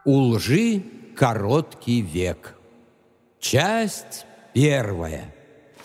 У лжи короткий век. Часть первая.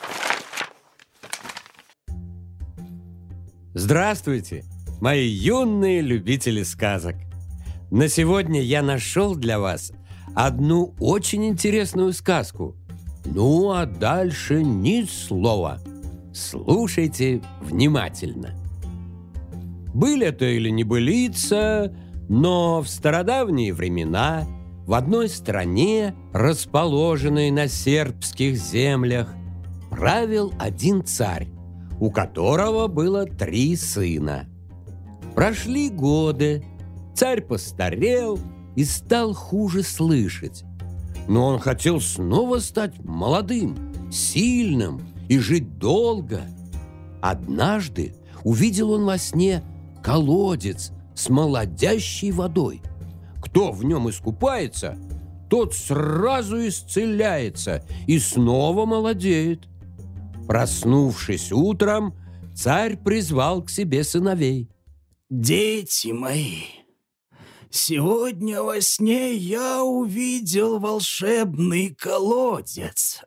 Здравствуйте, мои юные любители сказок. На сегодня я нашел для вас одну очень интересную сказку. Ну, а дальше ни слова. Слушайте внимательно. Были это или небылица, но в стародавние времена в одной стране, расположенной на сербских землях, правил один царь, у которого было 3 сына. Прошли годы, царь постарел и стал хуже слышать. Но он хотел снова стать молодым, сильным и жить долго. Однажды увидел он во сне колодец с молодящей водой. Кто в нем искупается, тот сразу исцеляется и снова молодеет. Проснувшись утром, царь призвал к себе сыновей. «Дети мои, сегодня во сне я увидел волшебный колодец.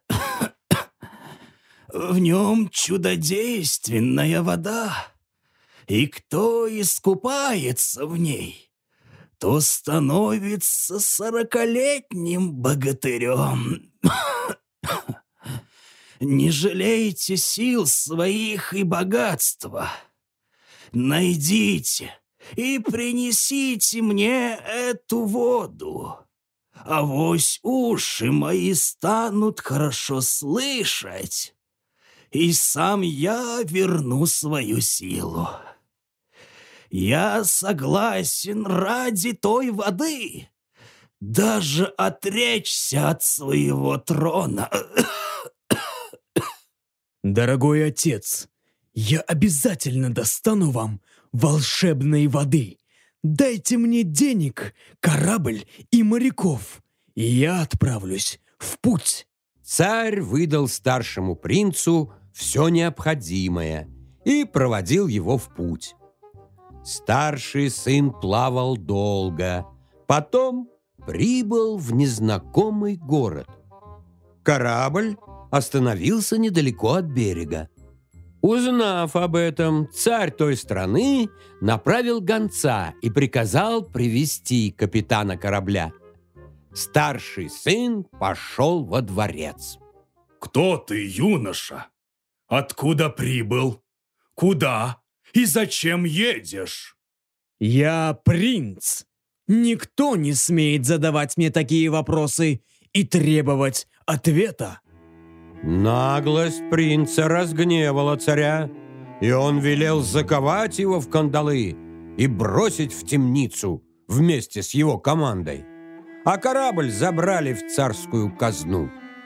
В нем чудодейственная вода, и кто искупается в ней, то становится 40-летним богатырем. Не жалейте сил своих и богатства. Найдите и принесите мне эту воду. Авось уши мои станут хорошо слышать, и сам я верну свою силу. Я согласен ради той воды даже отречься от своего трона». «Дорогой отец, я обязательно достану вам волшебной воды. Дайте мне денег, корабль и моряков, и я отправлюсь в путь». Царь выдал старшему принцу все необходимое и проводил его в путь. Старший сын плавал долго, потом прибыл в незнакомый город. Корабль остановился недалеко от берега. Узнав об этом, царь той страны направил гонца и приказал привести капитана корабля. Старший сын пошел во дворец. «Кто ты, юноша? Откуда прибыл? Куда и зачем едешь?» «Я принц. Никто не смеет задавать мне такие вопросы и требовать ответа». Наглость принца разгневала царя, и он велел заковать его в кандалы и бросить в темницу вместе с его командой. А корабль забрали в царскую казну.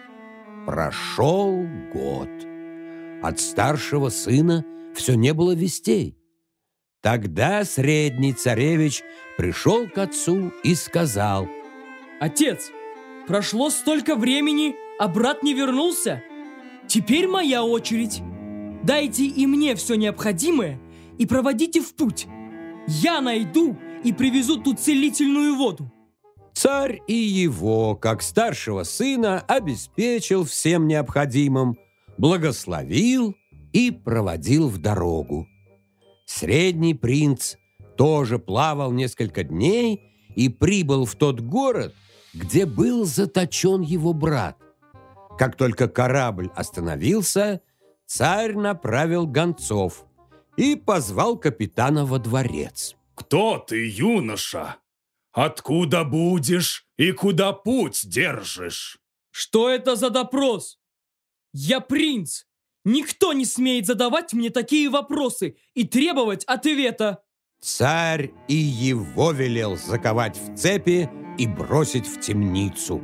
Прошел год. От старшего сына все не было вестей. Тогда средний царевич пришел к отцу и сказал: «Отец, прошло столько времени, а брат не вернулся. Теперь моя очередь. Дайте и мне все необходимое и проводите в путь. Я найду и привезу ту целительную воду». Царь и его, как старшего сына, обеспечил всем необходимым, благословил и проводил в дорогу. Средний принц тоже плавал несколько дней и прибыл в тот город, где был заточен его брат. Как только корабль остановился, царь направил гонцов и позвал капитана во дворец. «Кто ты, юноша? Откуда будешь и куда путь держишь?» Что это за допрос? Я принц. Никто не смеет задавать мне такие вопросы и требовать ответа. Царь и его велел заковать в цепи и бросить в темницу.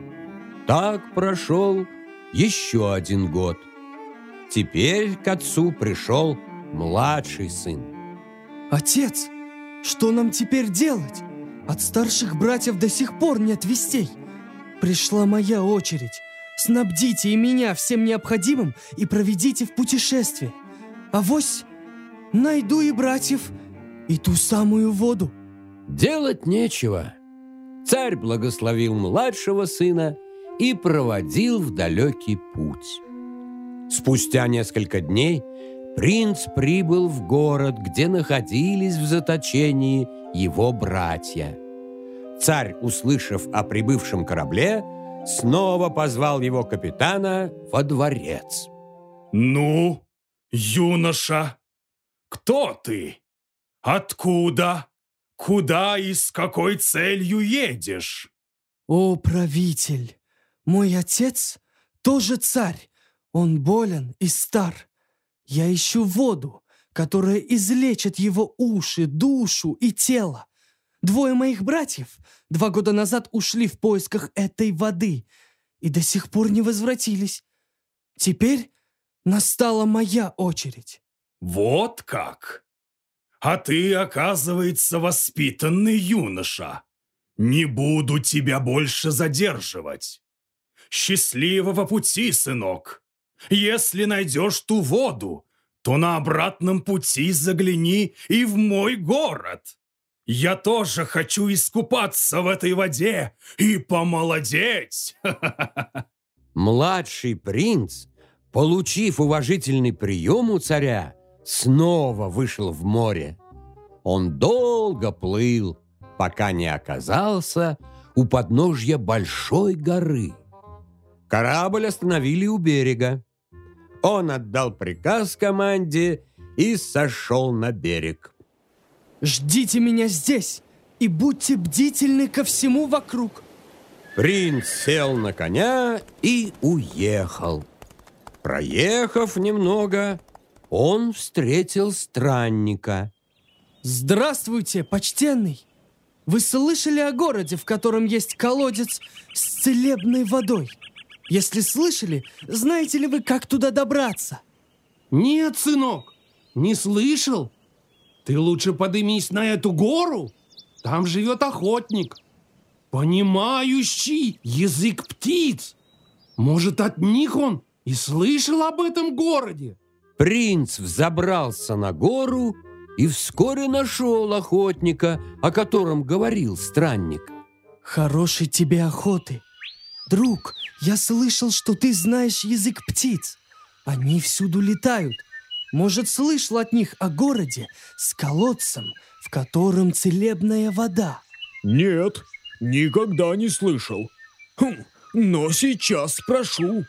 Так прошел еще 1 год. Теперь к отцу пришел младший сын. «Отец, что нам теперь делать? От старших братьев до сих пор нет вестей. Пришла моя очередь. Снабдите и меня всем необходимым и проведите в путешествие. Авось найду и братьев, и ту самую воду». Делать нечего. Царь благословил младшего сына и проводил в далекий путь. Спустя несколько дней принц прибыл в город, где находились в заточении его братья. Царь, услышав о прибывшем корабле, снова позвал его капитана во дворец. «Ну, юноша, кто ты? Откуда? Куда и с какой целью едешь?» О, правитель, мой отец тоже царь. Он болен и стар. Я ищу воду, которая излечит его уши, душу и тело. 2 моих братьев 2 года назад ушли в поисках этой воды и до сих пор не возвратились. Теперь настала моя очередь. «Вот как! А ты, оказывается, воспитанный юноша. Не буду тебя больше задерживать. Счастливого пути, сынок! Если найдешь ту воду, то на обратном пути загляни и в мой город. Я тоже хочу искупаться в этой воде и помолодеть!» Младший принц, получив уважительный прием у царя, снова вышел в море. Он долго плыл, пока не оказался у подножья большой горы. Корабль остановили у берега. Он отдал приказ команде и сошел на берег. Ждите меня здесь и будьте бдительны ко всему вокруг. Принц сел на коня и уехал. Проехав немного, он встретил странника. Здравствуйте, почтенный. Вы слышали о городе, в котором есть колодец с целебной водой? Если слышали, знаете ли вы, как туда добраться? Нет, сынок, не слышал. Ты лучше подымись на эту гору. Там живет охотник, понимающий язык птиц. Может, от них он и слышал об этом городе. Принц взобрался на гору и вскоре нашел охотника, о котором говорил странник. Хорошей тебе охоты. Друг, я слышал, что ты знаешь язык птиц. Они всюду летают. Может, слышал от них о городе с колодцем, в котором целебная вода? Нет, никогда не слышал. Но сейчас спрошу.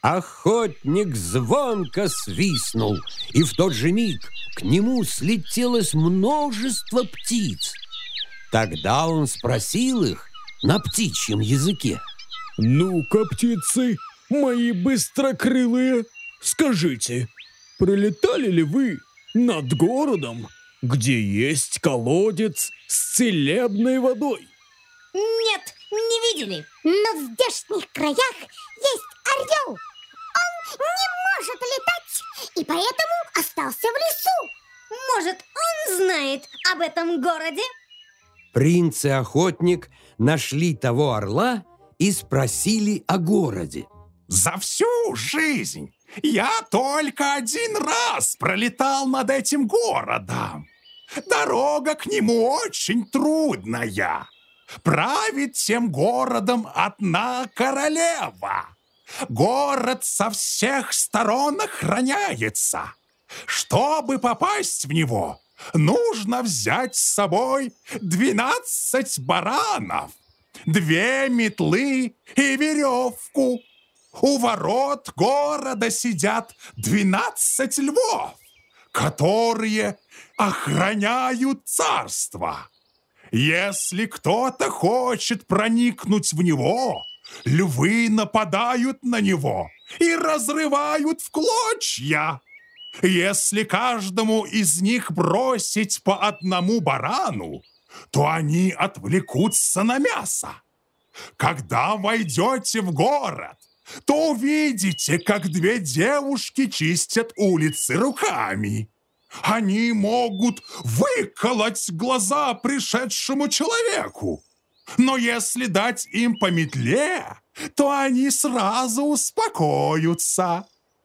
Охотник звонко свистнул, и в тот же миг к нему слетелось множество птиц. Тогда он спросил их на птичьем языке. Ну-ка, птицы, мои быстрокрылые, скажите, пролетали ли вы над городом, где есть колодец с целебной водой? Нет, не видели. Но в здешних краях есть орел. Он не может летать и поэтому остался в лесу. Может, он знает об этом городе? Принц и охотник нашли того орла и спросили о городе. За всю жизнь я только 1 раз пролетал над этим городом. Дорога к нему очень трудная. Правит тем городом одна королева. Город со всех сторон охраняется. Чтобы попасть в него, нужно взять с собой 12 баранов, 2 метлы и веревку. У ворот города сидят 12 львов, которые охраняют царство. Если кто-то хочет проникнуть в него, львы нападают на него и разрывают в клочья. Если каждому из них бросить по 1 барану, то они отвлекутся на мясо. Когда войдете в город, то увидите, как 2 девушки чистят улицы руками. Они могут выколоть глаза пришедшему человеку. Но если дать им по метле, то они сразу успокоятся.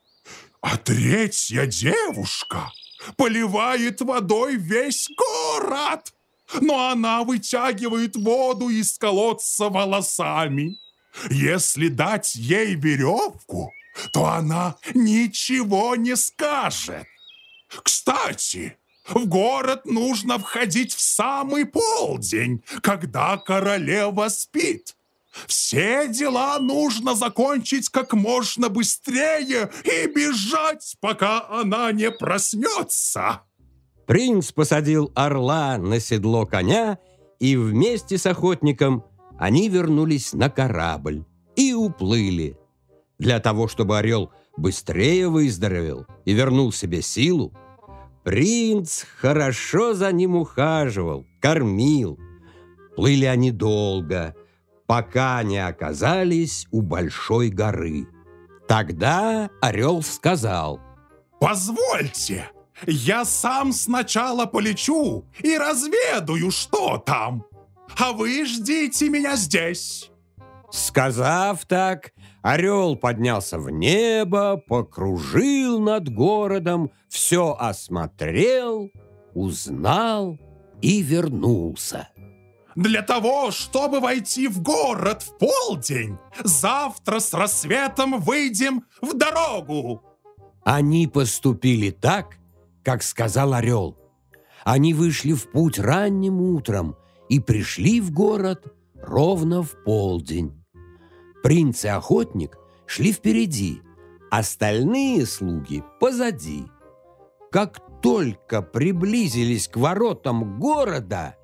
А 3-я девушка поливает водой весь город. но она вытягивает воду из колодца волосами. Если дать ей веревку, то она ничего не скажет. Кстати, в город нужно входить в самый полдень, когда королева спит. Все дела нужно закончить как можно быстрее и бежать, пока она не проснется. Принц посадил орла на седло коня, и вместе с охотником они вернулись на корабль и уплыли. Для того, чтобы орел быстрее выздоровел и вернул себе силу, принц хорошо за ним ухаживал, кормил. Плыли они долго, пока не оказались у большой горы. Тогда орел сказал: «Позвольте, я сам сначала полечу и разведаю, что там, а вы ждите меня здесь». Сказав так, орел поднялся в небо, покружил над городом, все осмотрел, узнал и вернулся. Для того, чтобы войти в город в полдень, завтра с рассветом выйдем в дорогу. Они поступили так, как сказал орел. Они вышли в путь ранним утром и пришли в город ровно в полдень. Принц и охотник шли впереди, остальные слуги позади. Как только приблизились к воротам города,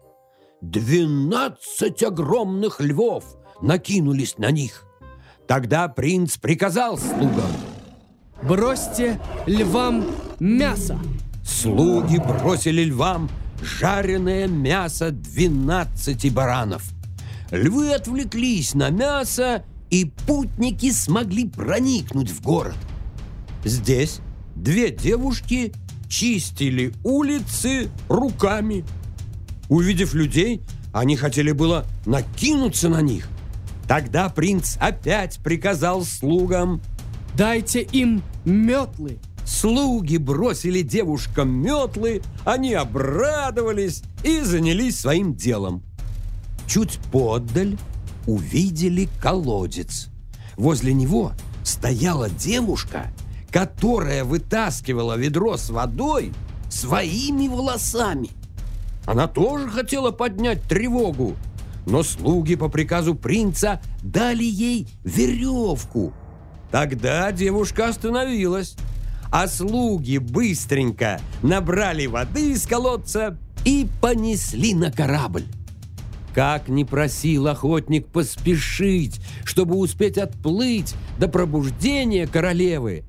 12 огромных львов накинулись на них. Тогда принц приказал слугам: «Бросьте львам мясо!» Слуги бросили львам жареное мясо 12 баранов. Львы отвлеклись на мясо, и путники смогли проникнуть в город. Здесь 2 девушки чистили улицы руками. Увидев людей, они хотели было накинуться на них. Тогда принц опять приказал слугам: «Дайте им метлы!» Слуги бросили девушкам метлы, они обрадовались и занялись своим делом. Чуть поотдаль увидели колодец. Возле него стояла девушка, которая вытаскивала ведро с водой своими волосами. Она тоже хотела поднять тревогу, но слуги по приказу принца дали ей веревку. Тогда девушка остановилась, а слуги быстренько набрали воды из колодца и понесли на корабль. Как ни просил охотник поспешить, чтобы успеть отплыть до пробуждения королевы,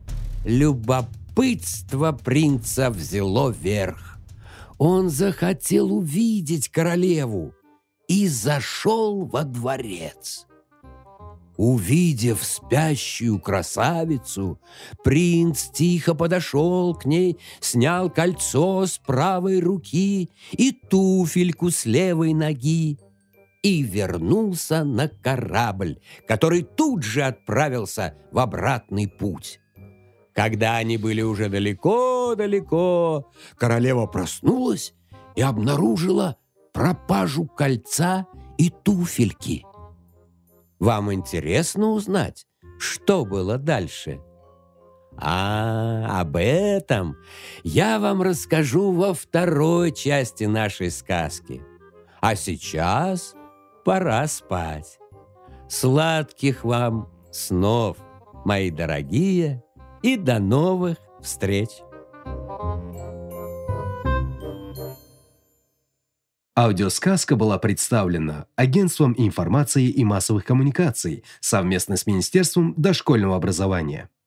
любопытство принца взяло верх. Он захотел увидеть королеву и зашел во дворец. Увидев спящую красавицу, принц тихо подошел к ней, снял кольцо с правой руки и туфельку с левой ноги и вернулся на корабль, который тут же отправился в обратный путь. Когда они были уже далеко-далеко, королева проснулась и обнаружила пропажу кольца и туфельки. Вам интересно узнать, что было дальше? Об этом я вам расскажу во второй части нашей сказки. А сейчас пора спать. Сладких вам снов, мои дорогие, и до новых встреч! Аудиосказка была представлена Агентством информации и массовых коммуникаций совместно с Министерством дошкольного образования.